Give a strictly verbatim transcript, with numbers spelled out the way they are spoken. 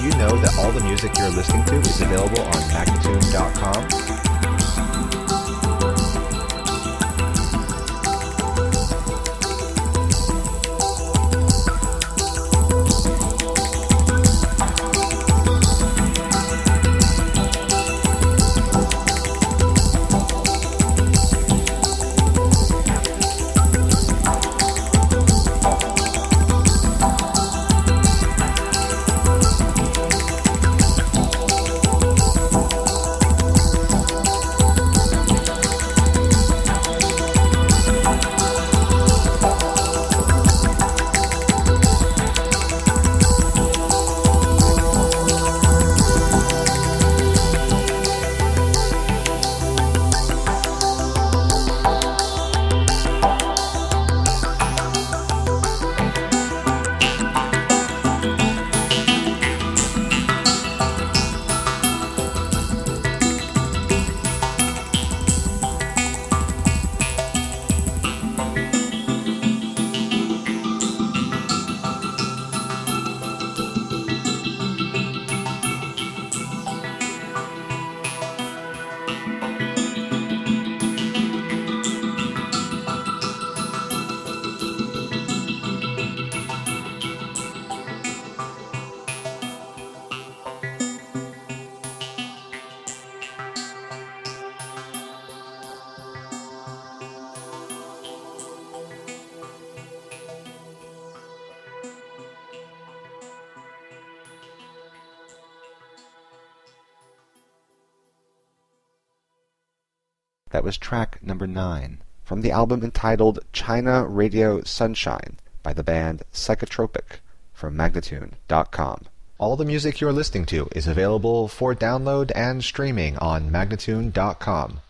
you know that all the music you're listening to is available on Magnatune dot com? That was track number nine from the album entitled China Radio Sunshine by the band Psychotropic from Magnatune dot com. All the music you're listening to is available for download and streaming on Magnatune dot com.